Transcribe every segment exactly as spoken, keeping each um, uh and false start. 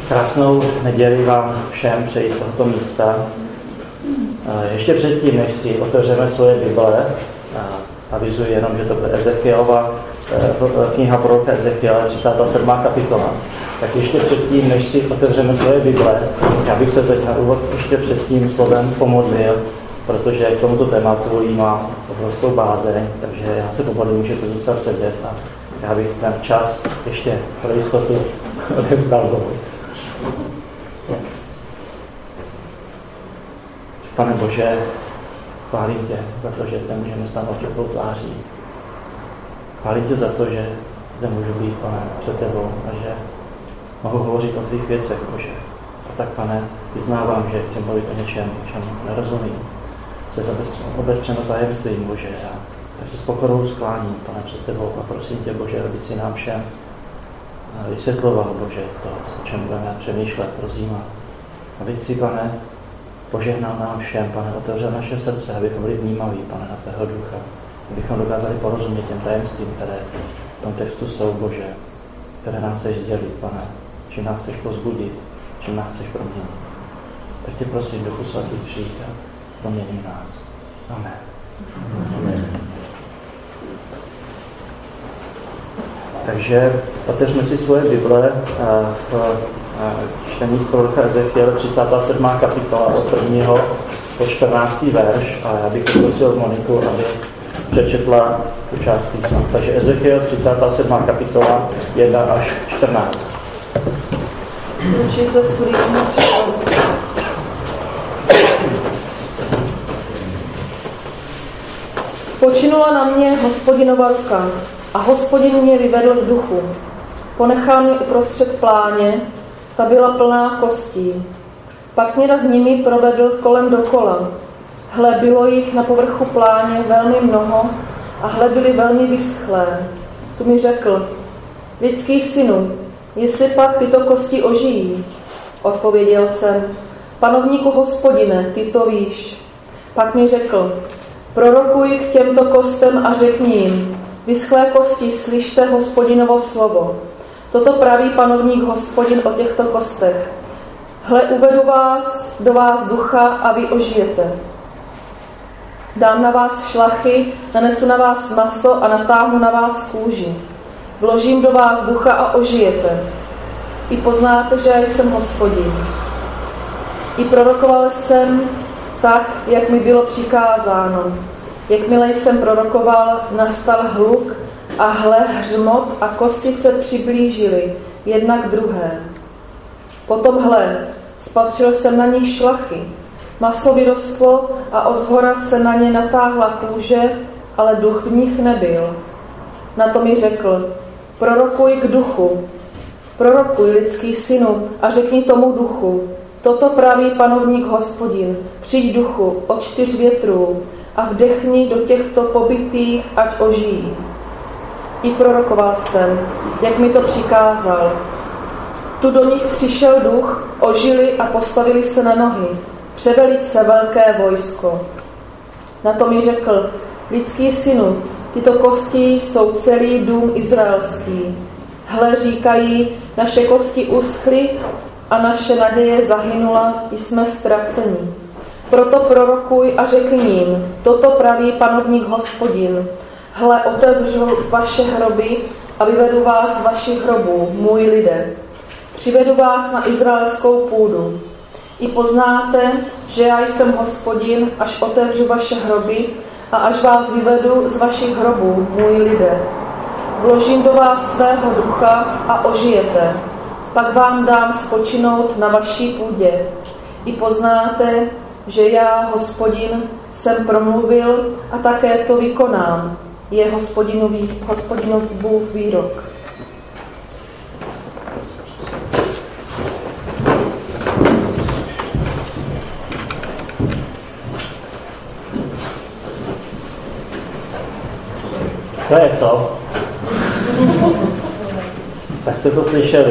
Krásnou neděli vám všem přeji z tohoto místa. Ještě předtím, než si otevřeme svoje Bible, avizuji jenom, že to bude Ezechielova, kniha proroka Ezechiela, třicátá sedmá kapitola. Tak ještě předtím, než si otevřeme svoje Bible, já bych se teď na úvod ještě před tím slovem pomodlil, protože k tomuto tématu jí má obrovskou bázeň, takže já se pomodlím, můžete zůstat sedět a já bych ten čas ještě pro jistotu odevzdal Bohu. Pane Bože, chválím tě za to, že zde můžeme stát oči tvou tváří. Chválím tě za to, že zde můžu být, Pane, před tebou a že mohu hovořit o tvých věcech, Bože. A tak, Pane, vyznávám, že chci mluvit o něčem, čemu nerozumím. Že je obestřeno tajemstvím, Bože. A tak se s pokorou skláním, Pane, před tebou a prosím tě, Bože, aby si nám všem vysvětloval, Bože, to, o čem budeme přemýšlet, rozjímat. Aby si, Pane, požehnal nám všem, Pane, otevřel naše srdce, abychom byli vnímaví, Pane, na tvého ducha. Abychom dokázali porozumět těm tajemstvím, které v tom textu jsou, Bože, které nám chceš sdělit, Pane. Čím nás chceš pozbudit, čím nás chceš proměnit. Tak tě prosím, Duchu Svatý, přijď a promění nás. Amen. Amen. Takže otevřme si svoje Bible v čtení z proroka Ezechiela, třicátá sedmá kapitola od prvního po čtrnáctý verš, a já bych poprosil Moniku, aby přečetla tu část písma. Takže Ezechiel, třicátá sedmá kapitola, jedna až čtrnáct. Spočinula na mě Hospodinova ruka a Hospodin mě vyvedl v duchu. Ponechal mě uprostřed pláně, ta byla plná kostí. Pak mě nad nimi provedl kolem dokola. Hle, bylo jich na povrchu pláně velmi mnoho a hle, byly velmi vyschlé. Tu mi řekl: lidský synu, jestli pak tyto kosti ožijí? Odpověděl jsem: panovníku Hospodine, ty to víš. Pak mi řekl: prorokuj k těmto kostem a řekni jim: vyschlé kosti, slyšte Hospodinovo slovo. Toto praví panovník Hospodin o těchto kostech. Hle, uvedu vás do vás ducha a vy ožijete. Dám na vás šlachy, nanesu na vás maso a natáhnu na vás kůži. Vložím do vás ducha a ožijete. I poznáte, že já jsem Hospodin. I prorokoval jsem tak, jak mi bylo přikázáno. Jakmile jsem prorokoval, nastal hluk a hle, hřmot a kosti se přiblížily jedna k druhé. Potom hle, spatřil jsem na nich šlachy. Maso vyrostlo a odshora se na ně natáhla kůže, ale duch v nich nebyl. Na to mi řekl: prorokuj k duchu. Prorokuj, lidský synu, a řekni tomu duchu: toto praví panovník Hospodin, přijď duchu od čtyř větrů a vdechni do těchto pobytých, ať ožijí. I prorokoval jsem, jak mi to přikázal. Tu do nich přišel duch, ožili a postavili se na nohy. Převelice velké vojsko. Na to mi řekl: lidský synu, tyto kosti jsou celý dům izraelský. Hle, říkají, naše kosti uschly a naše naděje zahynula, jsme ztraceni. Proto prorokuj a řekni jim: toto praví panovník Hospodin. Hle, otevřu vaše hroby a vyvedu vás z vašich hrobů, můj lidé. Přivedu vás na izraelskou půdu. I poznáte, že já jsem Hospodin, až otevřu vaše hroby a až vás vyvedu z vašich hrobů, můj lidé. Vložím do vás svého ducha a ožijete. Pak vám dám spočinout na vaší půdě. I poznáte, že já, Hospodin, jsem promluvil a také to vykonám. Je Hospodinův Bůh výrok. To je co? Tak jste to slyšeli.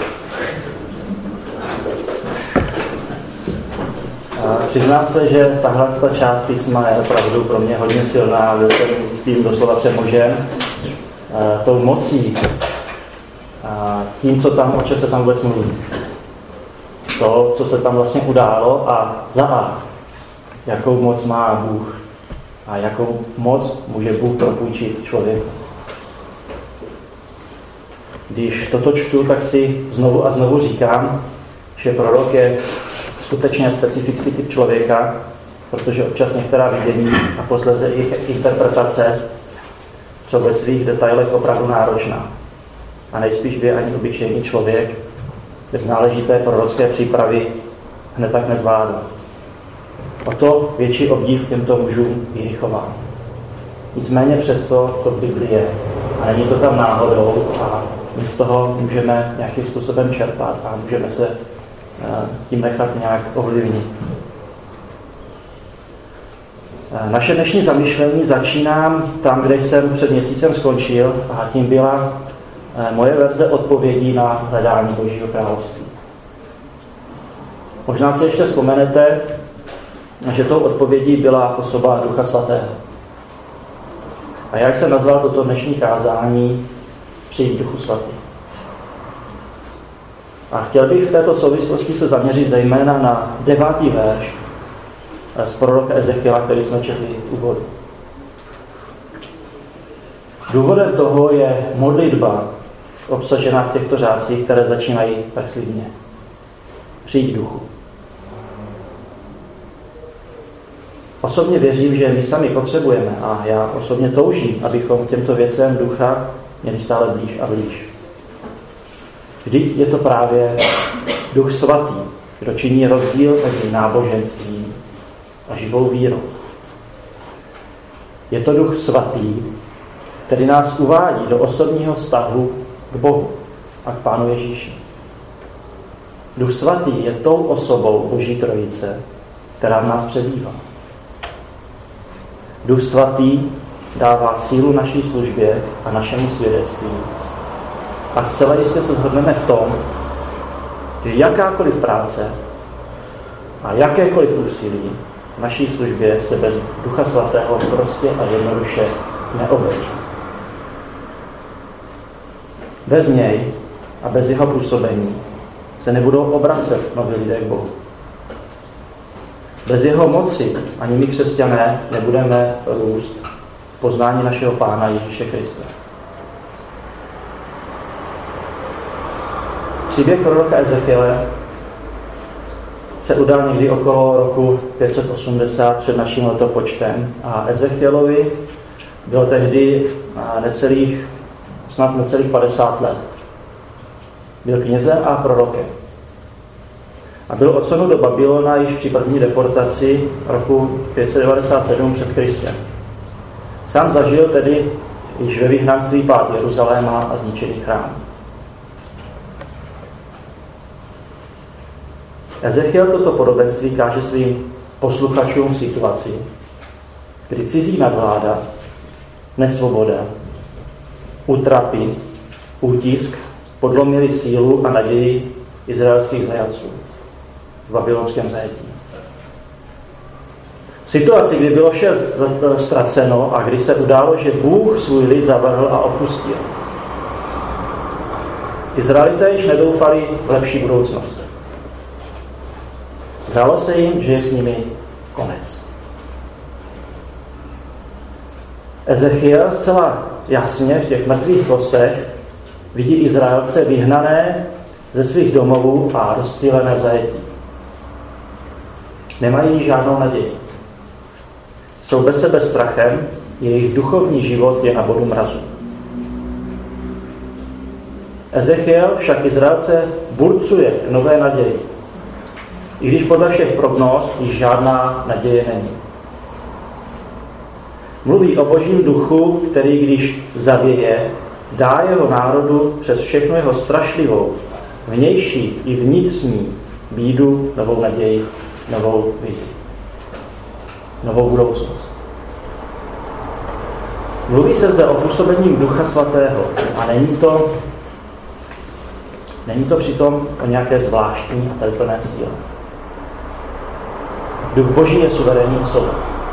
Přiznám se, že tahle část písma je opravdu pro mě hodně silná, byl jsem tím doslova přemožen tou mocí, tím, co tam, o čem se tam vůbec mluví. to, co se tam vlastně událo a za A, jakou moc má Bůh a jakou moc může Bůh propůjčit člověku. Když toto čtu, tak si znovu a znovu říkám, že prorok je skutečně specifický typ člověka, protože občas některá vidění a posledně i interpretace jsou ve svých detailech opravdu náročná. A nejspíš by ani obyčejný člověk bez náležité prorocké přípravy hned tak nezvládl. O to větší obdiv těmto mužům víry chovám. Nicméně přesto to v Biblii je. A není to tam náhodou a my z toho můžeme nějakým způsobem čerpat a můžeme se tím nechat nějak ovlivnit. Naše dnešní zamyšlení začínám tam, kde jsem před měsícem skončil a tím byla moje verze odpovědí na hledání Božího království. Možná si ještě vzpomenete, že tou odpovědí byla osoba Ducha Svatého. A jak jsem nazval toto dnešní kázání Přijď Duchu Svatý. A chtěl bych v této souvislosti se zaměřit zejména na devátý verš z proroka Ezechiela, který jsme četli v úvodu. Důvodem toho je modlitba obsažená v těchto řádcích, které začínají tak slibně. Přijď Duchu. Osobně věřím, že my sami potřebujeme a já osobně toužím, abychom těmto věcem ducha měli stále blíž a blíž. Vždyť je to právě Duch Svatý, kdo činí rozdíl mezi náboženstvím a živou vírou. Je to Duch Svatý, který nás uvádí do osobního vztahu k Bohu a k Pánu Ježíši. Duch Svatý je tou osobou Boží Trojice, která v nás přebývá. Duch Svatý dává sílu naší službě a našemu svědectví. A zcela jistě se shodneme v tom, že jakákoliv práce a jakékoliv úsilí v naší službě se bez Ducha Svatého prostě a jednoduše neobejde. Bez něj a bez jeho působení se nebudou obracet noví lidé k Bohu. Bez jeho moci ani my křesťané nebudeme růst v poznání našeho Pána Ježíše Krista. Příběh proroka Ezechiele se udal někdy okolo roku pět set osmdesát před naším letopočtem a Ezechielovi bylo tehdy necelých, snad necelých padesát let. Byl knězem a prorokem. A byl odsunut do Babylona již při první deportaci roku pět set devadesát sedm před Kristem. Sám zažil tedy již ve vyhnanství pád Jeruzaléma a zničený chrám. Ezechiel toto podobenství káže svým posluchačům v situaci, kdy cizí nadvláda, nesvoboda, útrapy, útisk podlomili sílu a naději izraelských zajatců v babylonském zajetí. V situaci, kdy bylo vše ztraceno a kdy se událo, že Bůh svůj lid zavrhl a opustil. Izraelité již nedoufali v lepší budoucnost. Zdálo se jim, že je s nimi konec. Ezechiel zcela jasně v těch mrtvých kostech vidí Izraelce vyhnané ze svých domovů a rozptýlené v zajetí. Nemají žádnou naději. Jsou bez sebe strachem, jejich duchovní život je na bodu mrazu. Ezechiel však Izraelce burcuje k nové naději. I když podle všech prognóz již žádná naděje není. Mluví o Božím duchu, který když zavěje, dá jeho národu přes všechno jeho strašlivou, vnější i vnitřní bídu, novou naději, novou vizi, novou budoucnost. Mluví se zde o působení Ducha Svatého a není to, není to přitom o nějaké zvláštní a telplné síle. Duch Boží je suverénní osoba.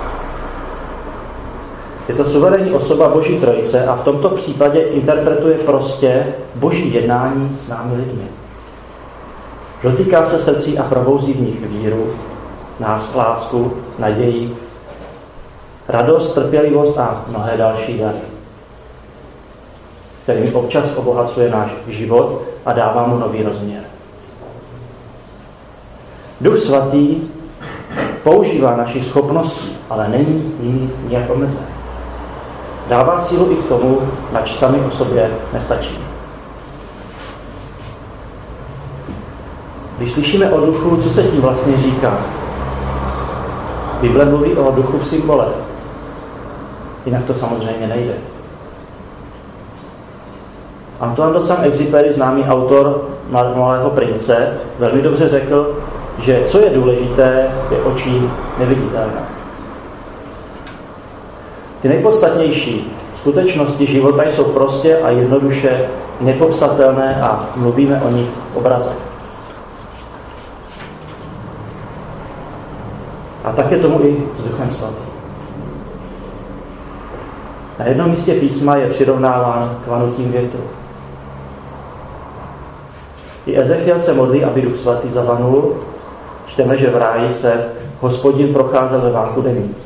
Je to suverénní osoba Boží Trojice a v tomto případě interpretuje prostě Boží jednání s námi lidmi. Dotýká se srdcí a probouzí v nich víru, nás, lásku, naději, radost, trpělivost a mnohé další dary, kterým občas obohacuje náš život a dává mu nový rozměr. Duch Svatý používá naši schopnosti, ale není jimi nijak omezen. Dává sílu i k tomu, nač sami o sobě nestačí. Když slyšíme o duchu, co se tím vlastně říká? Bible mluví o duchu v symbole. Jinak to samozřejmě nejde. Antoine de Saint-Exupéry, známý autor Malého prince, velmi dobře řekl, že co je důležité, je očí neviditelné. Ty nejpodstatnější skutečnosti života jsou prostě a jednoduše nepopsatelné a mluvíme o nich v obrazech. A tak je tomu i s Duchem Svatým. Na jednom místě písma je přirovnáván k vanutím větru. I Ezechiel se modlí, aby Duch Svatý zavanul. Čteme, že v ráji se Hospodin procházel ve vánku denní.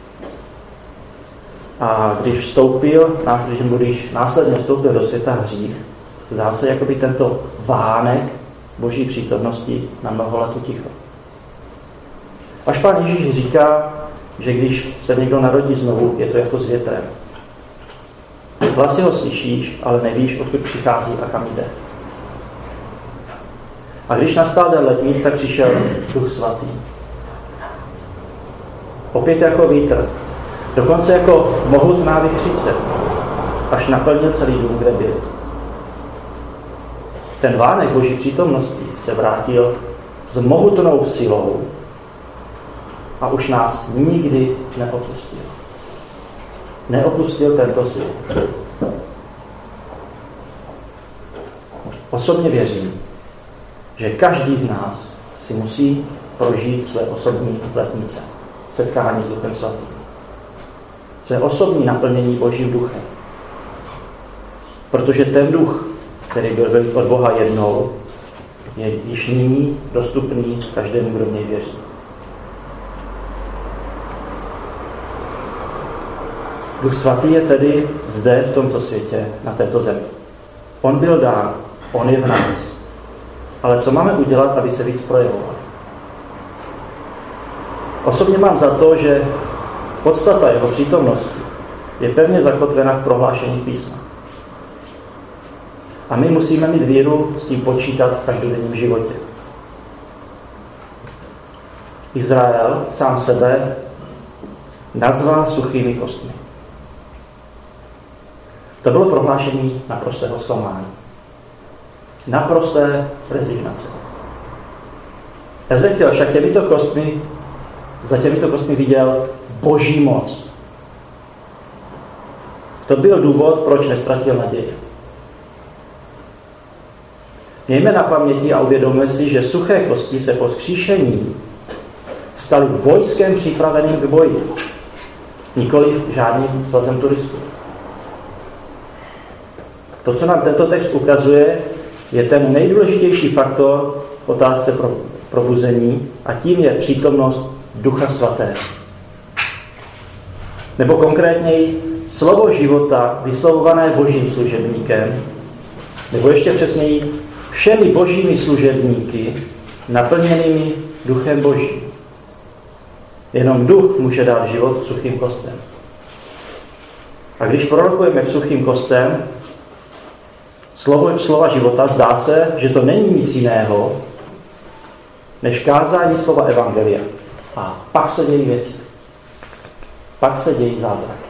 A když vstoupil, když následně vstoupil do světa hřích, zdá se, jako by tento vánek Boží přítomnosti na mnoho let uticho. Až Pán Ježíš říká, že když se někdo narodí znovu, je to jako s větrem. Hlasy ho slyšíš, ale nevíš, odkud přichází a kam jde. A když nastal den letní, tak přišel Duch Svatý. Opět jako vítr, dokonce jako mohutná vichřice, až naplnil celý dům, kde byl. Ten vánek Boží přítomnosti se vrátil s mohutnou silou a už nás nikdy neopustil. Neopustil tento sil. Osobně věřím, že každý z nás si musí prožít své osobní letnice, setkání s Duchem Svatým. Své osobní naplnění Božím duchem. Protože ten duch, který byl od Boha jednou, je již nyní dostupný každému, kdo v něj věří. Duch Svatý je tedy zde, v tomto světě, na této zemi. On byl dán, on je v nás. Ale co máme udělat, aby se víc projevoval? Osobně mám za to, že podstata jeho přítomnosti je pevně zakotvena v prohlášení písma. A my musíme mít víru s tím počítat v každodenním životě. Izrael sám sebe nazval suchými kostmi. To bylo prohlášení naprostého zklamání. Naprosté rezignace. Ezechiel však těmito kostmi, za těmito kostmi viděl Boží moc. To byl důvod, proč nestratil naději. Mějme na paměti a uvědomme si, že suché kosti se po vzkříšení staly vojskem připraveným k boji, nikoli žádným svazem turistů. To, co nám tento text ukazuje, je ten nejdůležitější faktor v otázce pro probuzení a tím je přítomnost Ducha Svatého. Nebo konkrétněji slovo života vyslovované Božím služebníkem, nebo ještě přesněji všemi božími služebníky naplněnými Duchem Božím. Jenom duch může dát život suchým kostem. A když prorokujeme k suchým kostem slovo, slova života, zdá se, že to není nic jiného, než kázání slova evangelia. A pak se dějí věci. Pak se dějí zázraky.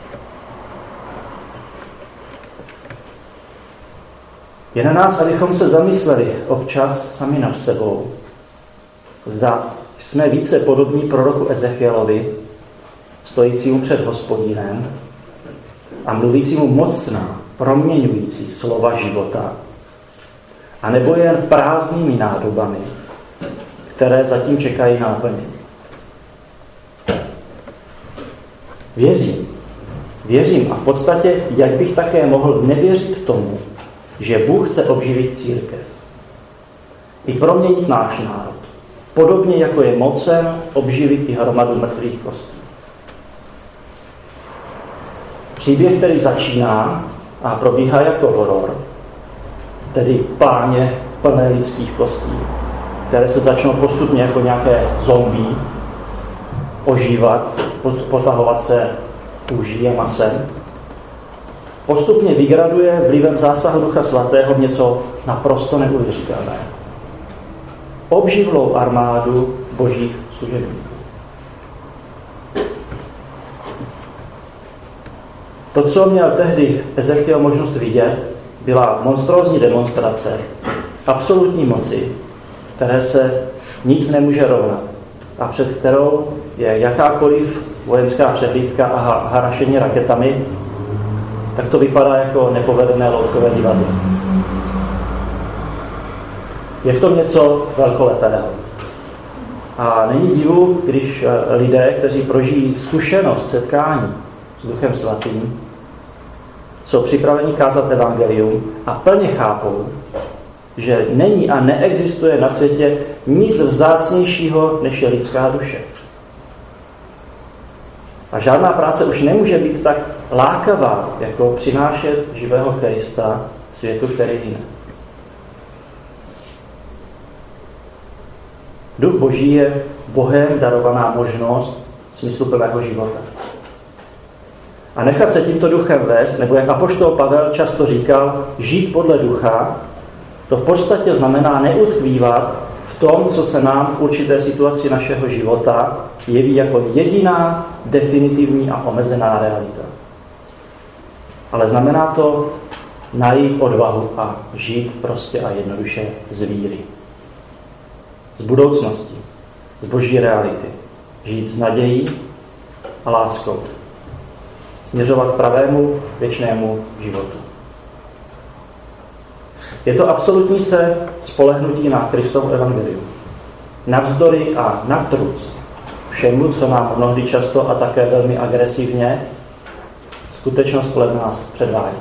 Je na nás, abychom se zamysleli občas sami nad sebou. Zda jsme více podobní proroku Ezechielovi, stojícímu před Hospodinem a mluvícímu mocná, proměňující slova života, anebo jen prázdnými nádobami, které zatím čekají na naplnění. Věřím, věřím a v podstatě, jak bych také mohl nevěřit tomu, že Bůh chce obživit církev. i proměnit náš národ. Podobně jako je mocen obživit i hromadu mrtvých kostí. Příběh, který začíná a probíhá jako horor, tedy pláně plné lidských kostí, které se začnou postupně jako nějaké zombie ožívat, potahovat se kůží a masem, postupně vygraduje vlivem zásahu Ducha Svatého něco naprosto neuvěřitelné. Obživlou armádu božích služebníků. To, co měl tehdy Ezechiel možnost vidět, byla monstrózní demonstrace absolutní moci, které se nic nemůže rovnat a před kterou je jakákoliv vojenská přehlídka a harašení raketami, tak to vypadá jako nepovedené loutkové divadlo. Je v tom něco velkolepého. A není divu, když lidé, kteří prožijí zkušenost setkání s Duchem Svatým, jsou připraveni kázat evangelium a plně chápou, že není a neexistuje na světě nic vzácnějšího, než je lidská duše. A žádná práce už nemůže být tak lákavá, jako přinášet živého Krista světu, který hyne. Duch Boží je Bohem darovaná možnost smysluplného života. A nechat se tímto duchem vést, nebo jak apoštol Pavel často říkal, žít podle ducha, to v podstatě znamená neutkvívat v tom, co se nám v určité situaci našeho života jeví jako jediná, definitivní a omezená realita. Ale znamená to najít odvahu a žít prostě a jednoduše z víry. Z budoucnosti, z boží reality. Žít s nadějí a láskou. Směřovat k pravému, věčnému životu. Je to absolutní se spolehnutí na Kristovo evangelium. Navzdory a natruc všemu, co nám mnohdy často a také velmi agresivně skutečnost kolem nás předvádí.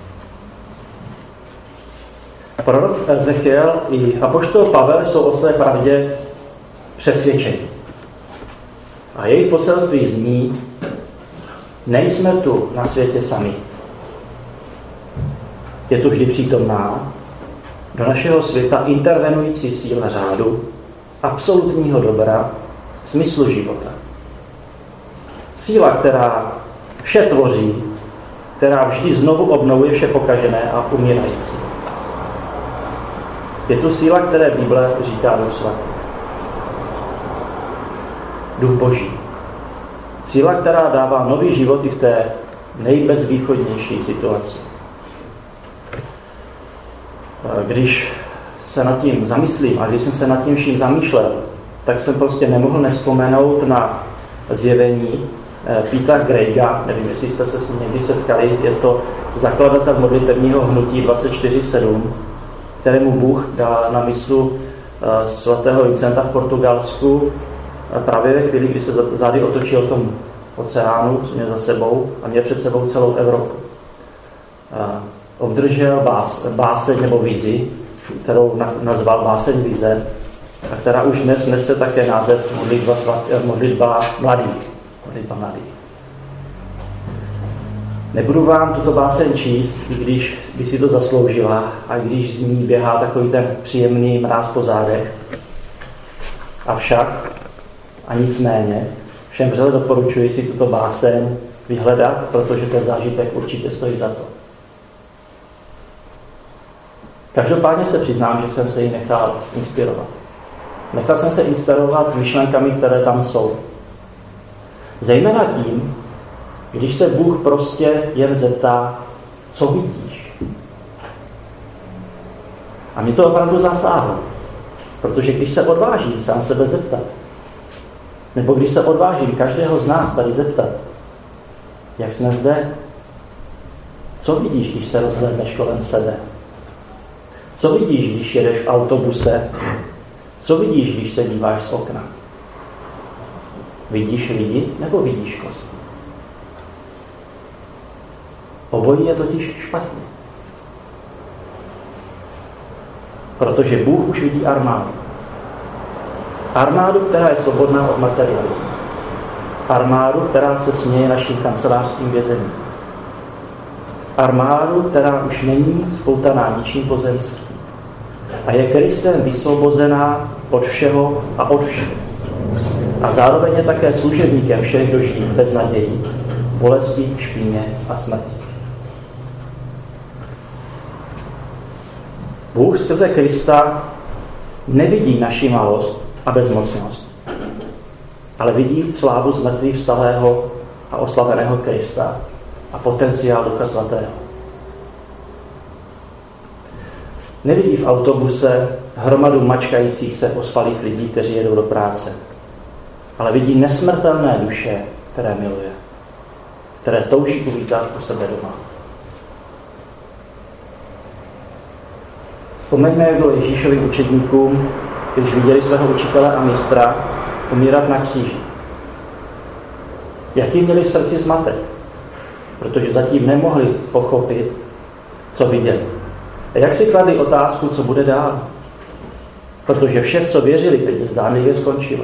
Prorok Ezechiel i apoštol Pavel jsou o své pravdě přesvědčeni. A jejich poselství zní: nejsme tu na světě sami. Je tu vždy přítomná do našeho světa intervenující síla řádu, absolutního dobra, smyslu života. Síla, která vše tvoří, která vždy znovu obnovuje vše pokažené a umírající. Je tu síla, které Bible říká Duch Svatý. Duch Boží. Síla, která dává nový život i v té nejbezvýchodnější situaci. Když se nad tím zamyslím a když jsem se nad tím vším zamýšlel, tak jsem prostě nemohl nevzpomenout na zjevení Petra Craiga, nevím, jestli jste se s ním někdy setkali, je to zakladatel modlitevního hnutí dvacet čtyři sedm, kterému Bůh dal na myslu svatého Vincenta v Portugalsku právě ve chvíli, kdy se zády otočil v tom oceánu, co mě za sebou a mě před sebou celou Evropu. Obdržel bás, báseň nebo vizi, kterou nazval báseň vize, a která už dnes nese také název modlitba, modlitba mladých. Modlitba mladých. Nebudu vám tuto báseň číst, i když by si to zasloužila, a když z ní běhá takový ten příjemný mráz po zádech. Avšak a nicméně všem vřele doporučuji si tuto báseň vyhledat, protože ten zážitek určitě stojí za to. Každopádně se přiznám, že jsem se jí nechal inspirovat. Nechal jsem se inspirovat myšlenkami, které tam jsou. Zejména tím, když se Bůh prostě jen zeptá, co vidíš. A mě to opravdu zasáhlo. Protože když se odvážím sám sebe zeptat, nebo když se odvážím každého z nás tady zeptat, jak jsme zde, co vidíš, když se rozhlédneš kolem sebe? Co vidíš, když jedeš v autobuse? Co vidíš, když se díváš z okna? Vidíš lidi nebo vidíš kosti? Obojí je totiž špatně. Protože Bůh už vidí armádu. Armádu, která je svobodná od materialismu. Armádu, která se směje našim kancelářským vězením. Armádu, která už není spoutaná ničím pozemským. A je Kristem vysvobozená od všeho a od všeho. A zároveň je také služebníkem všech, kdo žijí bez naději, bolesti, špíně a smrti. Bůh skrze Krista nevidí naši malost a bezmocnost, ale vidí slávu z mrtvých vstalého a oslaveného Krista a potenciál Ducha Svatého. Nevidí v autobuse hromadu mačkajících se ospalých lidí, kteří jedou do práce, ale vidí nesmrtelné duše, které miluje, které touží uvítat u sebe doma. Vzpomeňme, jak bylo Ježíšovým učedníkům, když viděli svého učitele a mistra umírat na kříži. Jaký měli v srdci zmatek, protože zatím nemohli pochopit, co viděli. A jak si kladli otázku, co bude dál? Protože vše, co věřili, teď zdánlivě skončilo.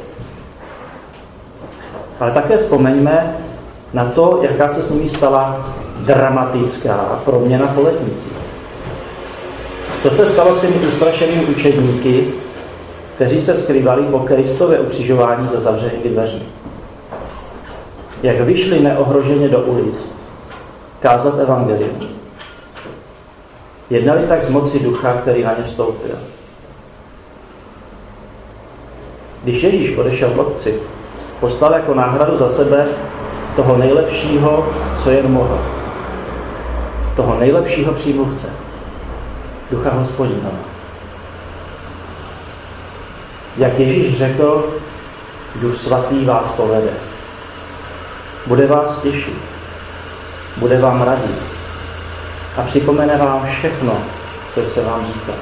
Ale také vzpomeňme na to, jaká se s nimi stala dramatická proměna po letnici. Co se stalo s těmi ustrašenými učedníky, kteří se skrývali po Kristově ukřižování za zavřenými dveří? Jak vyšli neohroženě do ulic kázat evangelium. Jednali tak z moci ducha, který na ně vstoupil. Když Ježíš odešel k Otci, poslal jako náhradu za sebe toho nejlepšího, co jen mohl. Toho nejlepšího přímluvce. Ducha Hospodinova. Jak Ježíš řekl, Duch Svatý vás povede. Bude vás těšit. Bude vám radit. A připomene vám všechno, co se vám říká.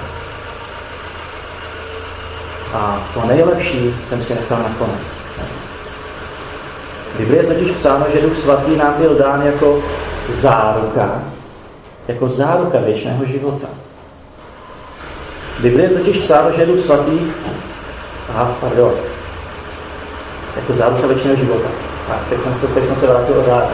A to nejlepší jsem si nechal nakonec. V Biblii je totiž psáno, že Duch Svatý nám byl dán jako záruka, jako záruka věčného života. V Biblii je totiž psáno, že Duch Svatý, aha, pardon, jako záruka věčného života. A teď jsem se, teď jsem se vrátil o záruku.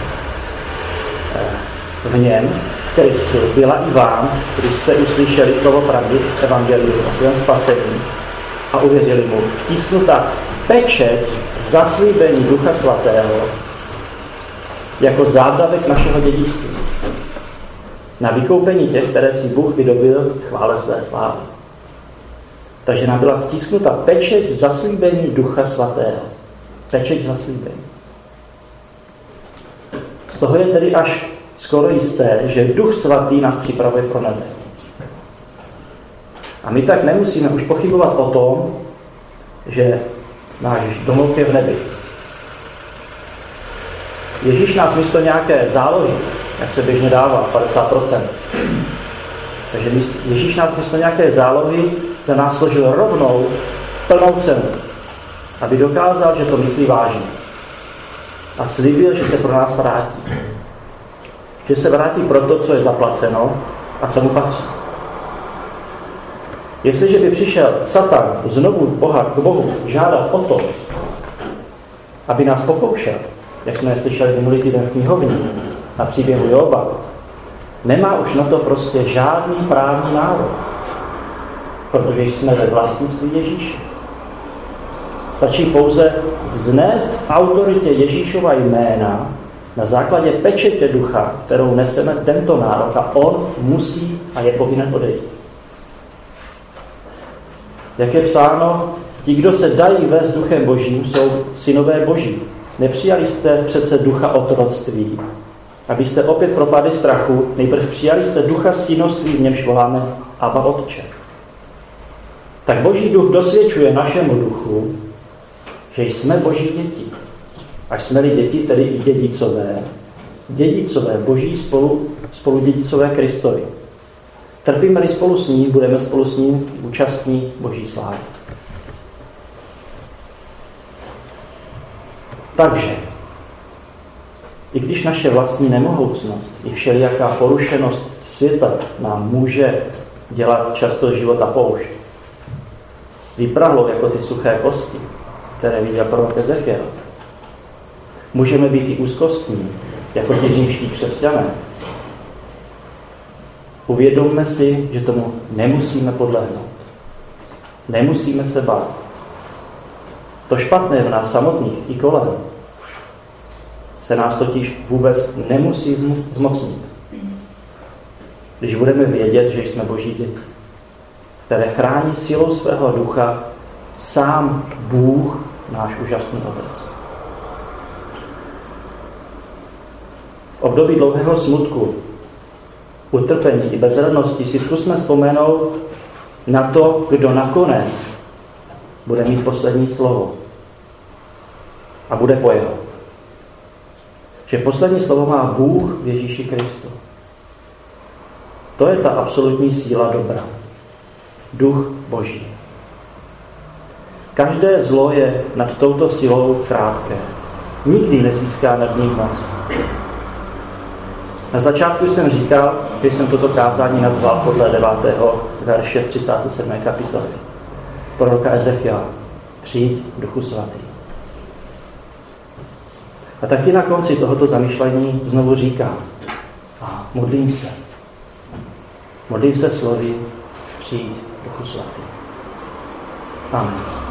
V něm, Kristu, byla i vám, když jste uslyšeli slovo pravdy, evangelium o svém spasení a uvěřili mu, vtisknutá pečeť zaslíbení Ducha Svatého jako závdavek našeho dědictví na vykoupení těch, které si Bůh vydobil chvále své slávy. Takže nám byla vtisknuta pečeť zaslíbení Ducha Svatého. Pečeť zaslíbení. Z toho je tedy až skoro jisté, že Duch Svatý nás připravuje pro nebe. A my tak nemusíme už pochybovat o tom, že náš domov je v nebi. Ježíš nás místo nějaké zálohy, jak se běžně dává, padesát procent. Takže Ježíš nás místo nějaké zálohy za nás složil rovnou plnou cenu, aby dokázal, že to myslí vážně. A slíbil, že se pro nás vrátí. Že se vrátí pro to, co je zaplaceno a co mu patří. Jestliže by přišel Satan znovu Boha k Bohu žádat o to, aby nás pokoušel, jak jsme slyšeli minulý týden v knihovně na příběhu Joba, nemá už na to prostě žádný právní nárok, protože jsme ve vlastnictví Ježíše. Stačí pouze vznést v autoritě Ježíšova jména na základě pečetě ducha, kterou neseme tento nárok a on musí a je povinen odejít. Jak je psáno, ti, kdo se dají vést duchem božím, jsou synové boží. Nepřijali jste přece ducha otroctví, abyste opět propadli strachu, nejprve přijali jste ducha synoství, v němž voláme Abba Otče. Tak boží duch dosvědčuje našemu duchu, že jsme boží děti. Až jsme-li děti, tedy i dědicové, dědicové boží spolu, spolu dědicové Kristovi. Trpíme-li spolu s ním, budeme spolu s ním účastní boží slávy. Takže, i když naše vlastní nemohoucnost i všelijaká porušenost světa nám může dělat často život a poušť. Vyprahlou jako ty suché kosti, které viděl prorok Ezechiel. Můžeme být i úzkostní, jako ti římští křesťané. Uvědomme si, že tomu nemusíme podlehnout. Nemusíme se bát. To špatné v nás samotných i kolem se nás totiž vůbec nemusí zmocnit. Když budeme vědět, že jsme Boží děti, které chrání silou svého ducha sám Bůh, náš úžasný Otec. V období dlouhého smutku, utrpení i bezradnosti si zkusme vzpomenout na to, kdo nakonec bude mít poslední slovo. A bude po jeho. Že poslední slovo má Bůh v Ježíši Kristu. To je ta absolutní síla dobra. Duch Boží. Každé zlo je nad touto silou krátké. Nikdy nezíská nad ním moc. Na začátku jsem říkal, že jsem toto kázání nazval podle devátého verše z třicáté sedmé kapitoly. Proroka Ezechiela. Přijď, Duchu Svatý. A taky na konci tohoto zamyšlení znovu říkám a modlím se. Modlím se slovy, přijď, Duchu Svatý. Amen.